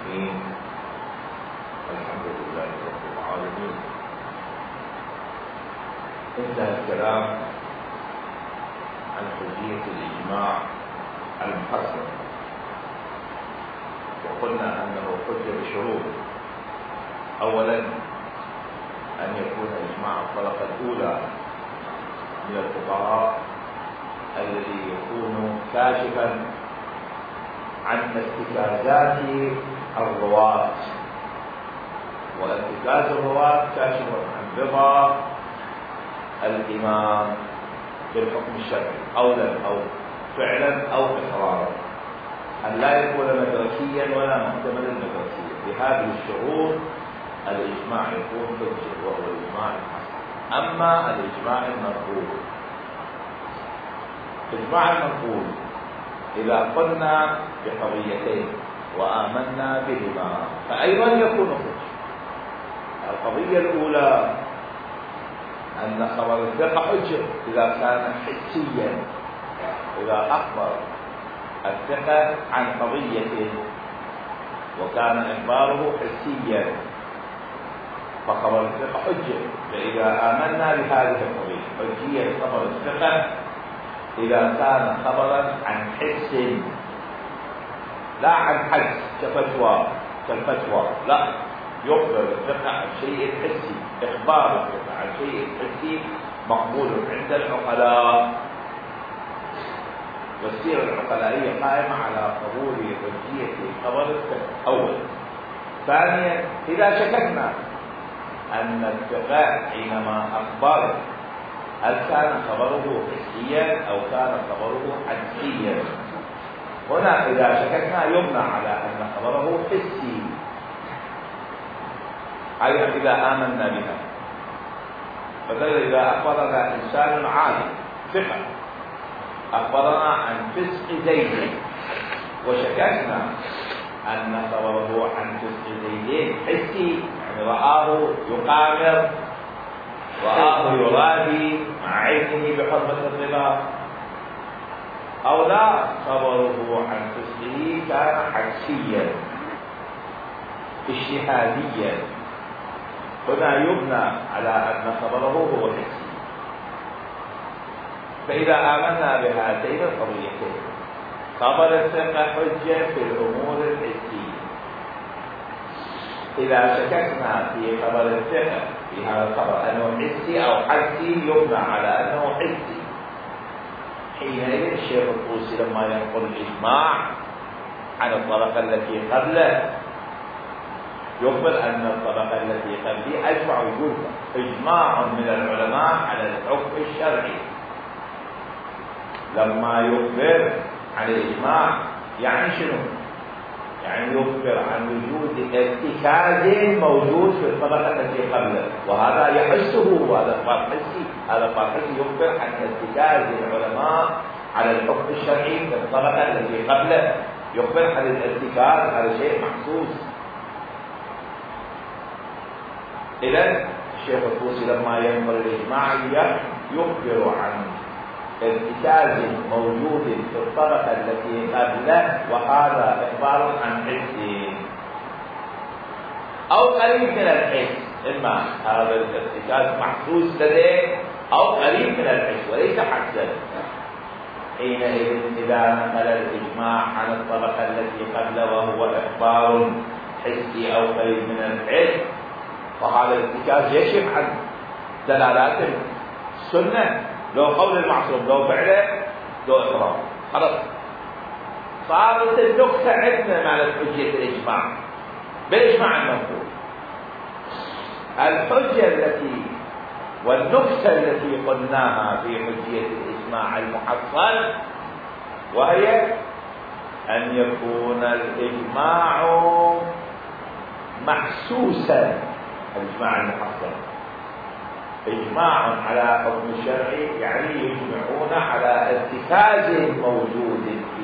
الرحيم. الحمد لله رب العالمين. انتهى الكلام عن حجية الإجماع المحصل، وقلنا أنه حجة بشروط. أولا أن يكون إجماع الطبقة الأولى من الفقهاء الذي يكون كاشفا عن ارتكازات الرواة، وارتكاز الرواة كاشف عن رضا الإمام بالحكم الشرعي قولا أو فعلا أو إقرارا، أن لا يكون مدرسيا ولا محتملا مدرسيا. بهذه الشروط الإجماع يكون حجة، وهو الإجماع الحسن. أما الإجماع المنقول، الإجماع المنقول إذا قلنا بقضيتين وآمنا بهما فأيضا يكون حجة. القضية الأولى أن خبر الثقة حجة إذا كان حسيا، إذا أخبر الثقة عن قضية وكان إخباره حسيا فخبر الثقة حجة. فإذا آمنا بهذه القضية حجية خبر الثقة إذا كان خبرا عن حس لا عن حدس كالفتوى، لا، يخبر الثقة عن شيء حسي. إخبار الثقة عن شيء حسي مقبول عند العقلاء، والسيرة العقلائية قائمة على قبول حجية خبر الثقة. أولا. ثانيا، إذا شككنا أن الثقة حينما أخبر هل كان خبره حسيا أو كان خبره حدسيا، هنا إذا شككنا يبنى على أن خبره حسي، أي إذا آمنا بها. فذلك إذا أخبرنا إنسان عالم ثقة أخبرنا عن فسق زيد وشككنا أن خبره عن فسق زيد حسي، يعني رآه يقامر، رآه يرادي مع علمه بحرمة الربا، أو لا، خبره عن فسقه كان حدسيا اجتهاديا، هنا يبنى على أن خبره هو حسي. فإذا آمنا بهاتين القضيتين خبر الثقة حجة في الأمور الحسية. إذا شككنا في خبر الثقة في هذا الخبر أنه حسي أو حدسي يبنى على أنه حسي. حينئذ الشيخ الطوسي لما ينقل الإجماع عن الطبقة التي قبله يخبر أن الطبقة التي قبله أجمع وجودها إجماع من العلماء على الحكم الشرعي. لما يخبر عن الإجماع يعني شنو؟ يعني يخبر عن وجود ارتكاز موجود في الطبقة التي قبله، وهذا يحسه، وهذا إخبار حسي. هذا إخبار حسي يخبر عن ارتكاز العلماء على الحكم الشرعي في الطبقة التي قبله، يخبر عن الارتكاز، هذا شيء محسوس. إذن الشيخ الطوسي لما ينقل الإجماع يخبر عن ارتكاز موجود في الطبقة التي قبله، وهذا إخبار عن حس أو قريب من الحس. إما هذا الارتكاز محسوس لديه أو قريب من الحس وليس حسا. حينئذ إذا نقل الإجماع عن الطبقة التي قبله وهو إخبار حسي أو قريب من الحس، وهذا الارتكاز يكشف عن دلالات السنة، لو قول المعصوم، لو فعله، لو إقرار، خلاص صارت النكتة عندنا مع حجية الإجماع بالإجماع المنقول. الحجة التي والنكتة التي قلناها في حجية الإجماع المحصل وهي أن يكون الإجماع محسوسا. الإجماع المحصل إجماع على حكم الشرعي، يعني يجمعون على ارتكاز موجود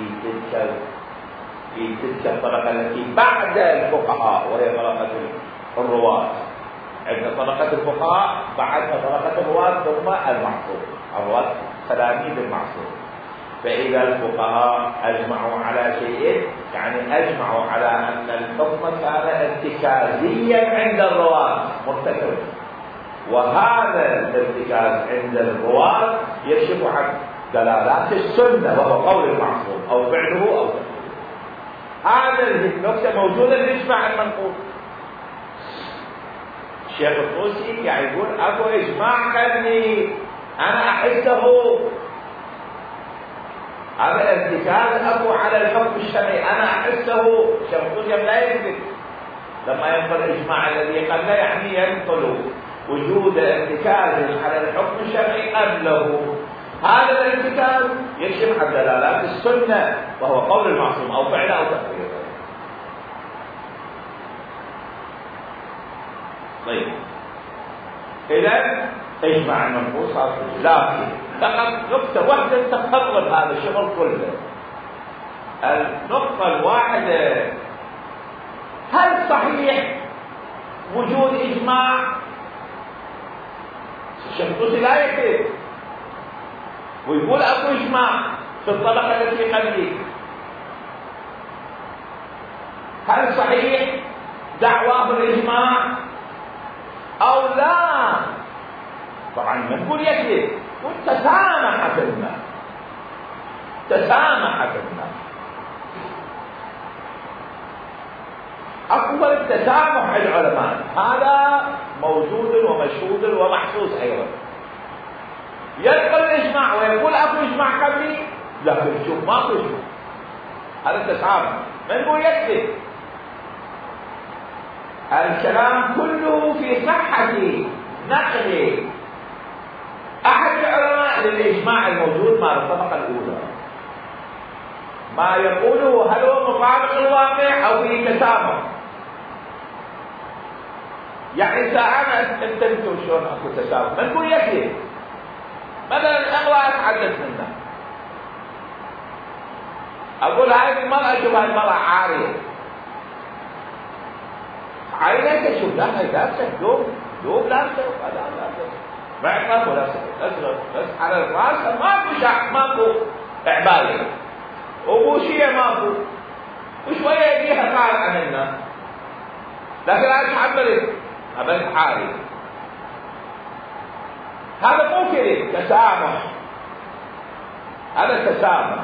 في تلك الطبقة التي بعد الفقهاء، وهي طبقة الرواة. عند طبقة الفقهاء بعدها طبقة الرواة ثم المعصوم، الرواة تلاميذ المعصوم. فإذا الفقهاء أجمعوا على شيء يعني أجمعوا على أن الحكم كان ارتكازيا عند الرواة مرتكبا، وهذا الارتكاز عند الرواة يكشف عن دلالات السنة وهو قول المعصوم أو فعله أو تقريره. هذا النقطة موجودة في الإجماع المنقول. الشيخ الطوسي يعني يقول أكو إجماع كني أنا أحسه، هذا الارتكاز أكو على الحكم الشرعي أنا أحسه. الشيخ الطوسي لا يكذب لما ينقل الإجماع الذي قبله، يعني ينقل وجود ارتكاز على الحكم الشرعي قبله. هذا الارتكاز يكشف عن دلالات السنة وهو قول المعصوم أو فعله أو تقريره. طيب إذا إجماع المنقول صار فيه، لكن فقط نقطة واحدة تقرب هذا الشغل كله. النقطة الواحدة، هل صحيح وجود إجماع؟ الشيخ الطوسي لا يكذب ويقول أكو إجماع في الطبقة التي قبلي. هل صحيح دعواه بالإجماع أو لا؟ طبعا ما نقول يكذب، تسامح في الماء، تسامح في الماء. أكبر التسامح العلماء هذا موجود ومشهود ومحسوس أيضا. ينقل الإجماع ويقول أكو إجماع قبلي، لكن شوف ماكو إجماع، هذا التسامح. ما نقول يكذب، الكلام كله في صحة نقل أحد العلماء للإجماع الموجود مع الطبقة الأولى. ما يقوله هل هو مطابق للواقع أو فيه تسامح؟ يعني إذا أنا أنتم شلون أكو تسامح؟ ما نقول يكذب. مثلا أغلى أتحدث منها، أقول هذه المرأة شوف هالمرأة عارية، عينك شوف لها لابسة دوب لابسة ولا لابسة معطف ولا أزرق، بس على الرأس ماكو شعر ماكو عباية وبوشية ماكو، وشوية يجيها طالعة منها، لكن أنا تحملت أبد عارية. هذا مو كذب، تسامح، هذا تسامح.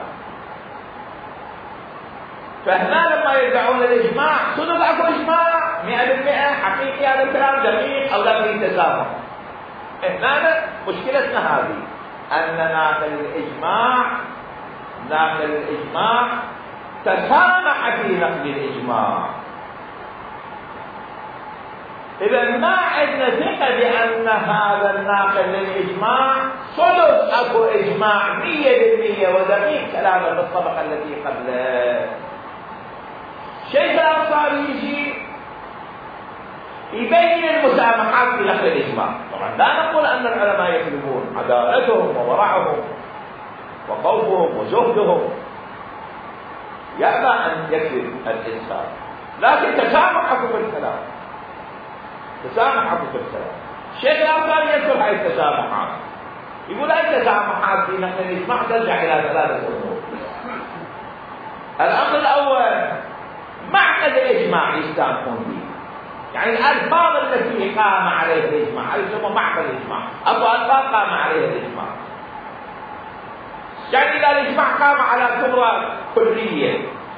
فهنا لما يدعون الإجماع صدق أكو إجماع 100% حقيقي، هذا الكلام دقيق أو لا فيه تسامح. هنا مشكلتنا هذه، أن ناقل الإجماع تسامح في نقل الإجماع. إذا ما عندنا ثقة بأن هذا الناقل للإجماع صدق أكو إجماع 100% ودقيق كلامه بالطبقة التي قبله. شيخ الأنصاري يجي يبين المسامحات في نقل الإجماع. طبعا لا نقول أن العلماء يكذبون، عدالتهم وورعهم وخوفهم وزهدهم يأبى أن يكذب الإنسان، لكن تسامحوا في الكلام، تسامحوا في الكلام. الشيخ الأنصاري يذكر هذه التسامحات، يقول التسامحات في نقل الإجماع ترجع إلى ثلاثة أمور. الأمر الأول معقد الإجماع يستانسون به، يعني الألفاظ التي قام عليها الإجماع، هذا يسمى معقد الإجماع، أبو ألفاظ قام عليها الإجماع. يعني إذا الإجماع قام على كبرى كلية،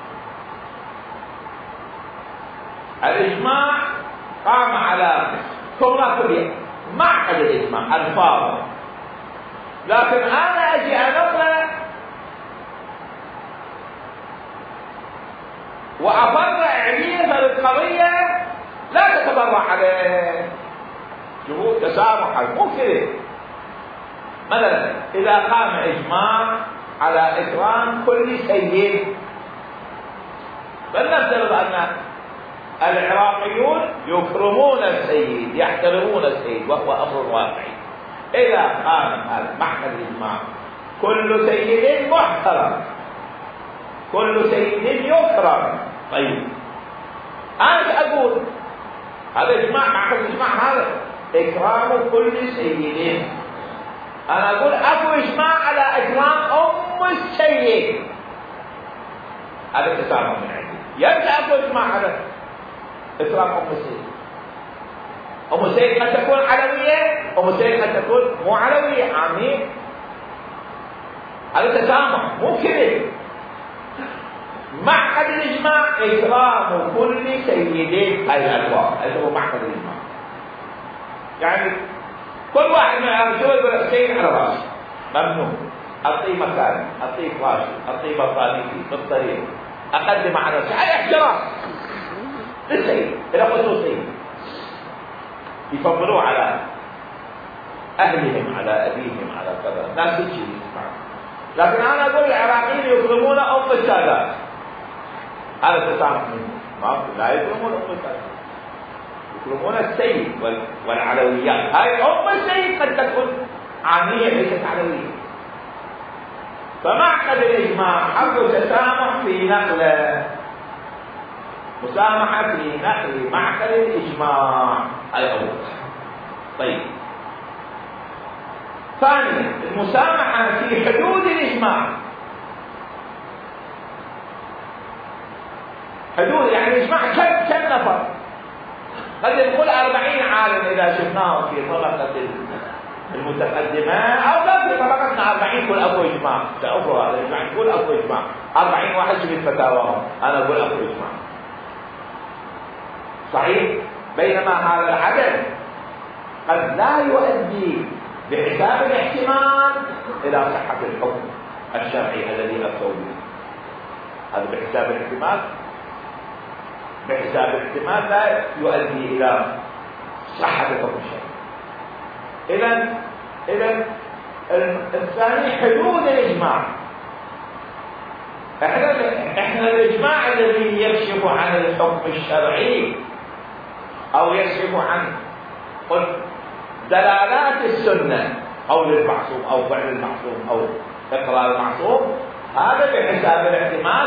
الإجماع قام على كبرى كلية معقد الإجماع ألفاظ، لكن أنا أجي أنقله وأفرع عليه فالقضية لا تتبرع عليه. جهود تسامح مو كذا. مثلا إذا قام إجماع على إكرام كل سيد، فلنفترض أن العراقيون يكرمون السيد، يحترمون السيد، وهو أمر واقعي. إذا قام هذا محكمة الإجماع كل سيد محترم، كل سيد يكرم. طيب أنا أقول هذا إجماع، محكمة الإجماع هذا إكرام كل سيد. أنا أقول أكو إجماع على إكرام أم السيد، هذا تسامح من عندي. يرجع أقول مع هذا إكرام أم السيد. أم السيد قد تكون علوية، أم السيد قد تكون مو علوية، عامين. هذا تسامح مو كذب. معقد الإجماع إكرام كل سيدين هاي الألفاظ، هذا هو معقد الإجماع. يعني كل واحد من الرجال يقول سيد على راسي ممنوع، أعطيه مكان، أعطيه فراشي، أعطيه بطانيتي بالطريق، أقدم على نفسي، هذا احترام للسيد، إلى خصوصية يفضلوه على أهلهم، على أبيهم، على كذا، الناس تجي يسمع. لكن أنا أقول العراقيين يكرمون أم السادات، هذا تسامح منه، ما لا يكرمون أم السادات، يكرمون السيد والعلويات. هاي أم السيد قد تكون عامية ليست علوية. فمعقد الإجماع حق تسامح في نقله، مسامحة في نقل معقد الإجماع الأول. طيب، ثانيا المسامحة في حدود الإجماع. حدود يعني الإجماع كم نفر؟ قد يقول 40 عالم إذا شفناهم في طبقة المتقدمة، أو لا في طبقتنا 40 كل أبو إجماع. سأقول هذا الإجماع كل أبو إجماع، 40 واحد شفت فتاواهم، أنا أقول أبو إجماع. صحيح؟ بينما هذا العدد قد لا يؤدي بحساب الاحتمال إلى صحة الحكم الشرعي الذي أفتوا به. هذا بحساب الاحتمال، بحساب الاحتمال لا يؤدي إلى صحة الحكم الشرعي. إذن الثاني حدود الإجماع. احنا الإجماع الذي يكشف عن الحكم الشرعي أو يكشف عن دلالات السنة، قول المعصوم أو فعل المعصوم أو إقرار المعصوم، هذا بحساب الاحتمال.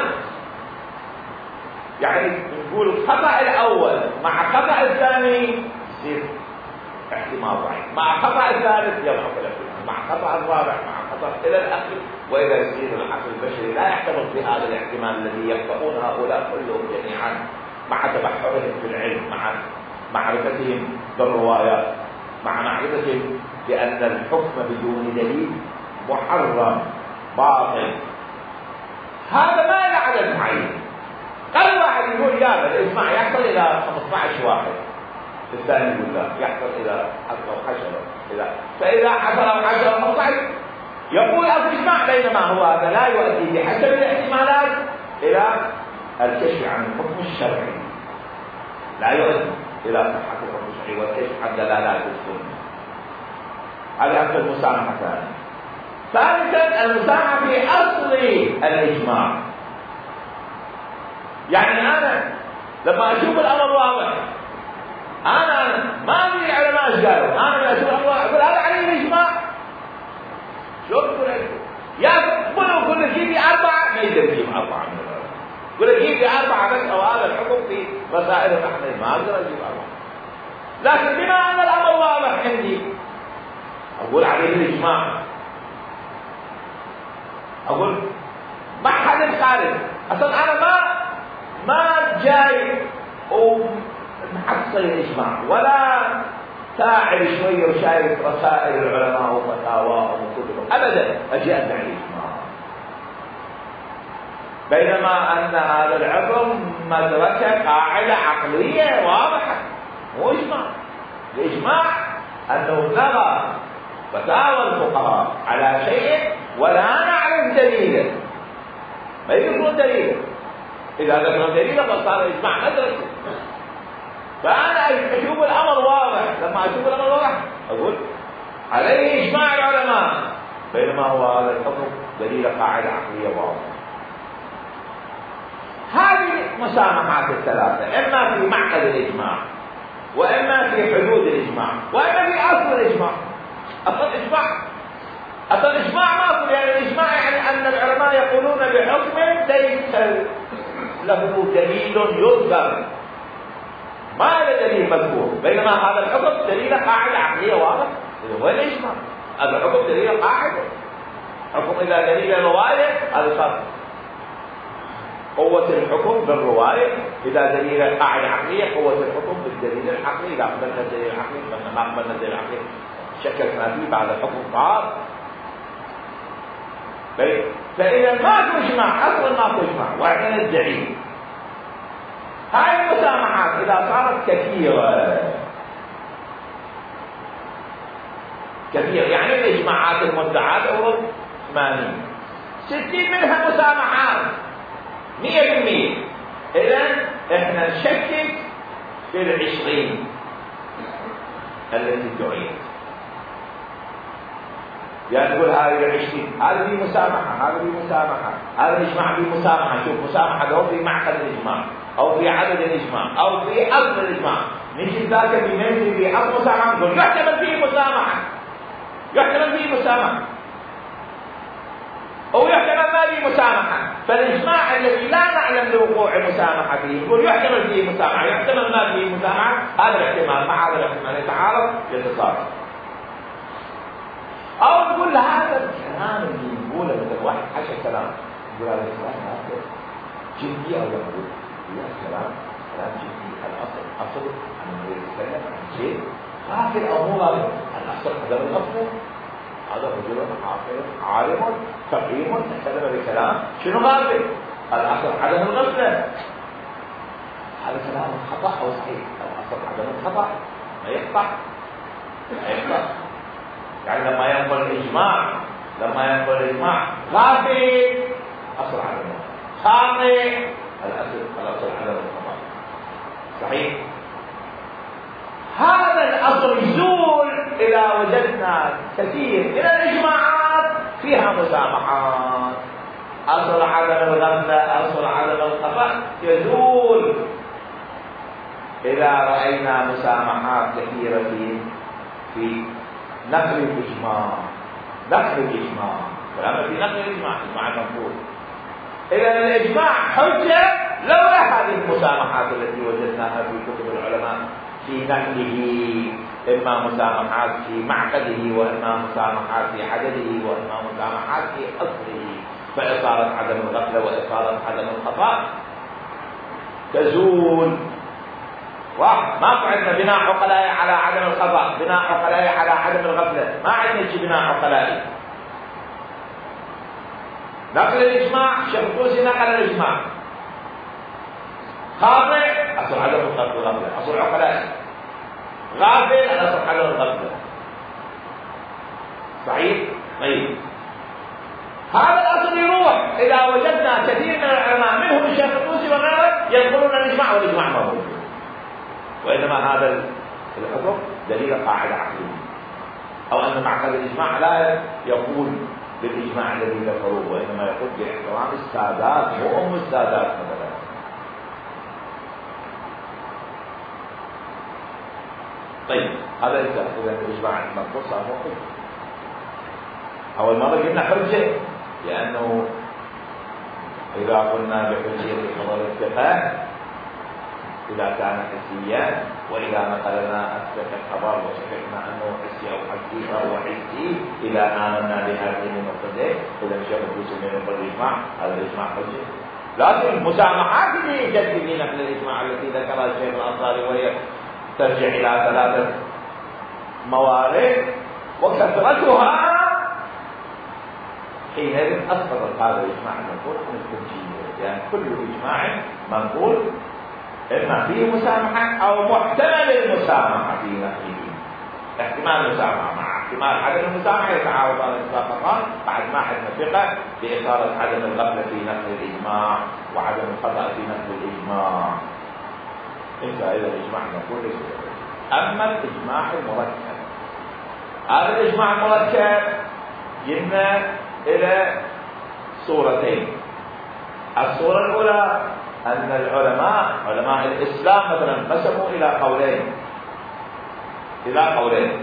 يعني نقول الخطأ الأول مع خطأ الثاني يصير احتمال ضعيف، مع خطأ الثالث يضعف الاحتمال، مع خطأ الرابع، مع خطأ إلى الآخر. وإذا يصير العقل البشري لا يحتمل بهذا الاحتمال الذي يخطئون هؤلاء كلهم جميعا، مع تبحرهم في العلم، مع معرفتهم بالروايات، مع معرفتهم بأن الحكم بدون دليل محرم باطل. هذا ما له عدد معين. قال واحد يقول يا الإجماع يحصل إلى 15 واحد، الثاني يقول لا يحصل إلى 10 فإذا حصل 10 أو 15 يقول الإجماع، بينما هو هذا لا يؤدي بحسب الاحتمالات إلى الكشف عن الحكم الشرعي، لا يؤدي إلى صحة الحكم الشرعي والكشف عن دلالات السنة. هذا أصل المسامحة. ثالثا المسامحة في أصل الإجماع. يعني أنا لما أشوف الأمر واضح، أنا ما أدري علماء إيش قالوا، أنا لما أشوف الأمر أقول هذا عليه الإجماع. شو تقول يا كل جيب لي 4 ما يقدر يجيب 4 من الأربعة، يقول جيب لي 4 بس، أو هذا الحكم في مسائل الأحناف ما أقدر أجيب 4. لكن بما أن الأمر واضح عندي أقول عليه الإجماع. أقول ما حد خارج، أصلا أنا ما جاي ومحصل الإجماع ولا ساعد شوية وشايف رسائل العلماء وفتاواهم وكتبهم، أبدا أجي أدعي الإجماع. بينما أن هذا العبر مدرسة قاعدة عقلية واضحة، مو إجماع. الإجماع أنه نرى فتاوى الفقهاء على شيء ولا نعلم دليلا، ما يذكرون دليلا. إذا ذكروا دليلا فصار الإجماع مدرسة. فأنا أشوف الأمر واضح، لما أشوف الأمر واضح أقول عليه إجماع العلماء، بينما هو هذا الحكم دليل قاعدة عقلية واضحة. هذه مسامحات الثلاثة، إما في معقد الإجماع، وإما في حدود الإجماع، وإما في أصل الإجماع. أصل الإجماع ما أقول يعني الإجماع يعني أن العلماء يقولون بحكم ليس له دليل يذكر، ما له دليل مذكور، بينما هذا الحكم دليل قاعدة عقلية واضح. هو الإجماع هذا الحكم دليل قاعدة. حكم إذا دليل الرواية هذا صار قوة الحكم بالرواية، إذا دليل قاعدة عقلية قوة الحكم بالدليل العقلي، إذا قبلنا الدليل العقلي ما قبلنا الدليل العقلي شككنا فيه بعد الحكم صار. فإذا ما تجمع أصلا ما تجمع وإحنا ندعي هاي المسامحات إذا صارت كثيرة يعني الإجماعات المدعاة أورد 80 60 منها مسامحات 100%. إذن إحنا نشكك في 20 التي دعيت، يعني نقول هذه 20 هذه مسامحة، هذه مسامحة، هذا الإجماع في مسامحة. شوف مسامحة لو في معقد الإجماع أو في عدد الإجماع أو في أصل الإجماع، نجي ذاك في منزل في أصل مسامحة نقول يحتمل فيه مسامحة، يحتمل فيه مسامحة أو يحتمل ما فيه مسامحة. فالإجماع الذي لا نعلم لوقوع مسامحة فيه نقول يحتمل فيه مسامحة، يحتمل ما فيه مسامحة. هذا الاحتمال مع هذا الاحتمال يتعارض يتصارض. أو نقول هذا الكلام اللي يقوله مثل واحد حكى كلام يقول هذا الكلام هذا جدي أو يقول يا كلام جدي. الأصل أن يتكلم عن شيء غافل أو مو غافل. الأصل عدم الغفلة. هذا رجل عاقل عالم فقيه تكلم بكلام شنو غافل؟ الأصل عدم الغفلة. هذا كلام خطأ أو صحيح؟ الأصل عدم الخطأ ما يقطع يعني لما ينقل الإجماع غافل أصل عدم خاطئ الأصل عدم الخطأ صحيح. هذا الأصل يزول إذا وجدنا كثير من الإجماعات فيها مسامحات. أصل عدم الغفلة أصل عدم الخطأ يزول إذا رأينا مسامحات كثيرة في نقل الإجماع. ولما في نقل الإجماع منقول. إذا الإجماع حجة لولا هذه المسامحات التي وجدناها في كتب العلماء في نقله، إما مسامحات في معقده وإما مسامحات في عدده وإما مسامحات في أصله، فإصالة عدم الغفلة وإصالة عدم الخطأ تزول. ما عندنا بناء عقلائي على عدم الخطأ، بناء عقلائي على عدم الغفلة، ما عندنا شيء بناء عقلائي. نقل الإجماع شيخ الطوسي نقل الإجماع خاطئ أصل عدم الغفلة، أصل عقلائي غافل أصل عدم الغفلة صحيح؟ طيب هذا الأصل يروح إذا وجدنا كثير من العلماء منهم الشيخ الطوسي وغيره ينقلون الإجماع والإجماع ما موجود، وإنما هذا الحكم دليل قاعدة عقلية، أو أن معقد الإجماع لا يقول بالإجماع الذي ذكروه، وإنما يقول باحترام السادات وأم السادات مثلا. طيب هذا إذا الإجماع المنقول صار هو حجة. أول مرة جبنا حجة لأنه إذا قلنا بحجية حضور الاتفاق إذا كان حسيا، وإذا نقلنا أثبت الخبر وشككنا أنه حسي أو حسي فهو حسي إذا آمنا بهذه النقطتين. إذا الشيخ الطوسي من يقول الإجماع هذا الإجماع حجة. لكن المسامحات اللي يجد في نقل الإجماع التي ذكرها الشيخ الأنصاري وهي ترجع إلى 3 موارد وكثرتها حينئذ أسقطت هذا الإجماع المنقول من الحجية، يعني كل إجماع منقول إما فيه مسامحة أو محتمل المسامحة في نقله. احتمال المسامحة مع احتمال عدم المسامحة يتعارضان اتفاقان بعد ما نتفق بإثارة عدم الغفلة في نقل الإجماع وعدم الخطأ في نقل الإجماع. إذا الإجماع نقول أما الإجماع المركب، هذا الإجماع المركب جئنا إلى صورتين. الصورة الأولى أن علماء الإسلام مثلا قسموا إلى قولين.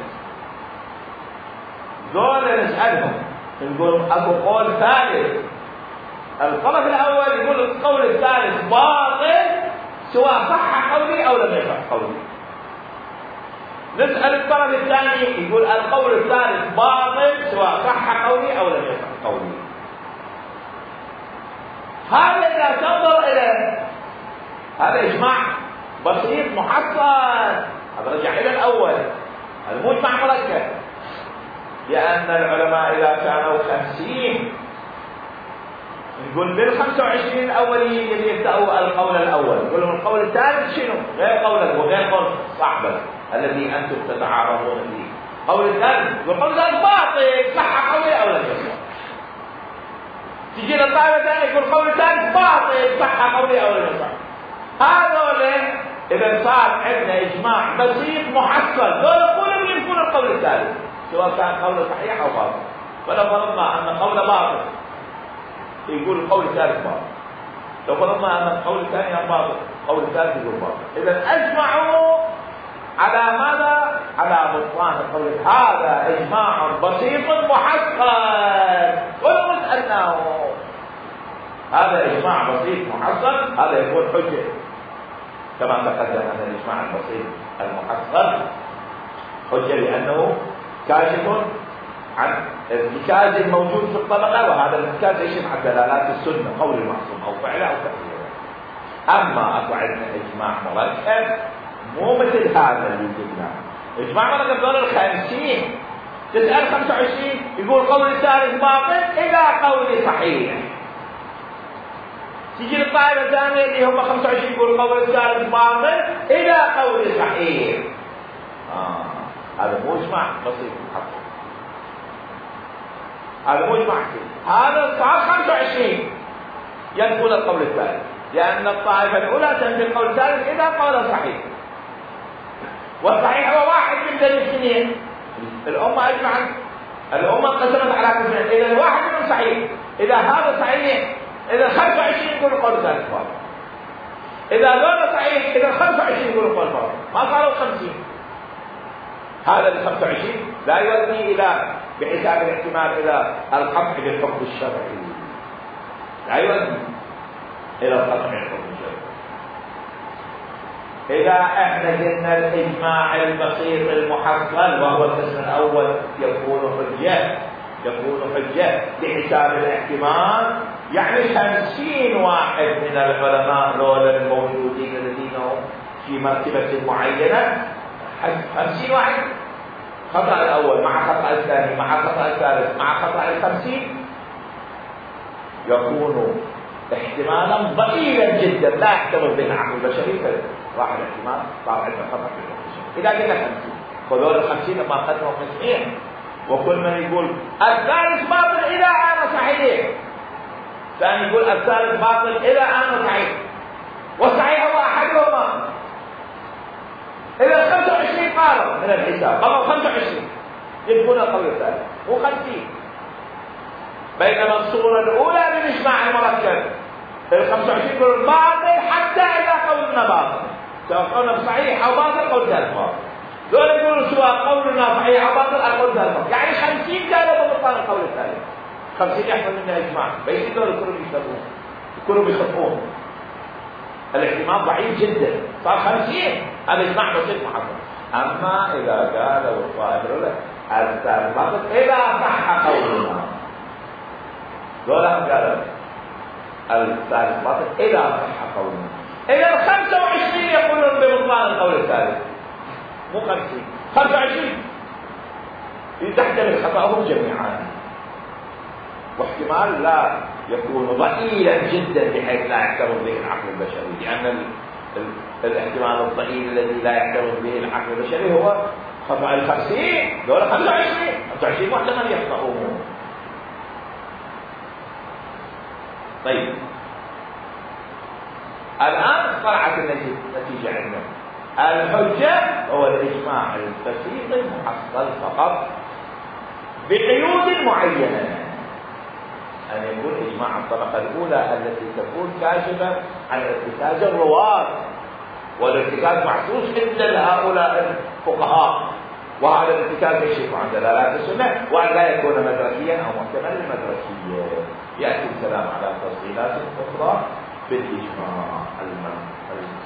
دول نسألهم نقول أبو قول ثالث. الطرف الأول يقول القول الثالث باطل سواء صح قولي أو لم يصح قولي. نسأل الطرف الثاني يقول القول الثالث باطل سواء صح قولي أو لم يصح قولي. هذا إذا تنظر إلى هذا إجماع بسيط محصل. هذا رجع إلى الأول المجمع مركب، لأن العلماء إذا كانوا 50 نقول بال25 الأولين اللي يبدأوا القول الأول يقول لهم القول الثالث شنو؟ غير قولك وغير قول صاحبك الذي أنتم تتعارضون فيه. قول الثالث والقول الثالث باطل صح قولي أو لم يصح. تجي للطائفة الثانية يقول القول الثالث باطل صح قولي أو لم يصح. هذول إذا صار عندنا إجماع بسيط محصل دول كلهم ينفون القول الثالث سواء كان قول صحيح أو باطل. فلو فرضنا أن قول باطل يقول القول الثالث باطل، لو فرضنا أن القول الثاني باطل القول الثالث يقول باطل. إذا أجمعوا على ماذا؟ على بطلان القول. هذا إجماع بسيط محصل ولو سألناه. هذا إجماع بسيط محصل هذا يكون حجة كما تقدم أن الإجماع البسيط المحصل حجة لأنه كاشف عن ارتكاز موجود في الطبقة، وهذا الارتكاز يشمل دلالات السنة قول المعصوم أو فعله أو تقديره. أما أكو عندنا إجماع مركب مو مثل هذا اللي جبناه. إجماع مركب دول 50 تسأل 25 يقول قول الثالث باطل إلى قول صحيح. تيجي للطائفة الثانية اللي هم 25 يقول قول الثالث باطل إلى قول صحيح. هذا مو إجماع بسيط محصل، هذا مو إجماع كثير. هذا صار 25 ينفون القول الثالث، لأن الطائفة الأولى تنفي القول الثالث إذا قول صحيح، والصحيح هو واحد من ذي الاثنين. الأمة أجمعت، الأمة انقسمت على قسمين، إذا الواحد منهم صحيح، إذا هذا صحيح، إذا 25 يقول القول الثالث باطل، إذا هذا صحيح، إذا 25 يقول القول باطل، ما صاروا 50. هذا ال 25 لا يؤدي إلى بحساب الاحتمال إلى القطع بالحكم الشرعي، لا يؤدي إلى القطع بالحكم الشرعي. إذا احنا قلنا الإجماع البسيط المحصل وهو القسم الأول يكون حجة بحساب الاحتمال، يعني 50 واحد من العلماء دول الموجودين الذين هم في مرتبة معينة، 50 واحد خطأ الأول مع خطأ الثاني مع خطأ الثالث مع خطأ ال50 يكون احتمالا ضئيلا جدا لا يحتمل به العقل البشري، فراح الاحتمال صار عندنا خطأ في البشري. إذا قلنا 50 فدول ال50 ما قدموا صحيح، وكل من يقول الثالث باطل إذا أنا صحيح، ثاني يقول الثالث باطل إذا أنا صحيح، والصحيح هو أحدهما. إذا 25 قالوا من الحساب قالوا 25 يكون القول الثالث مو 50. بينما الصورة الأولى للإجماع المركب ال25 يقولون باطل حتى إذا قولنا باطل، سواء قولنا صحيح أو باطل قول ثالث باطل. دول يقولون سواء قولنا صحيح أو باطل القول ثالث باطل، يعني 50 كانوا ببطلان القول الثالث، 50 يحصل منها إجماع، بيش دول يكونوا بيشتغلون يكونوا بيخطئون. الاحتمال ضعيف جدا، صار 50 هذا إجماع بسيط محصل. أما إذا قالوا الطائفة الأولى الثالث باطل إذا صح قولنا، دولهم قالوا الثالث باطل إذا صح قولنا. إذا 25 يقولون ببطلان القول الثالث مو 50، 25 تحتمل خطأهم جميعا، واحتمال لا يكون ضئيلا جدا بحيث لا يحتمل به العقل البشري، لأن الاحتمال الضئيل الذي لا يحتمل به العقل البشري هو خطأ ال50 دول 25 محتمل يخطئون. طيب الآن طلعت النتيجة عندنا. الحجة هو الإجماع البسيط المحصل فقط بقيود معينة، أن يكون إجماع الطبقة الأولى التي تكون كاشفة عن ارتكاز الرواة، والارتكاز محسوس عند هؤلاء الفقهاء، وهذا الارتكاز يكشف عن دلالات السنة، وأن لا يكون مدركيا أو محتملا مدركيا. يأتي الكلام على تفصيلات أخرى في الإجماع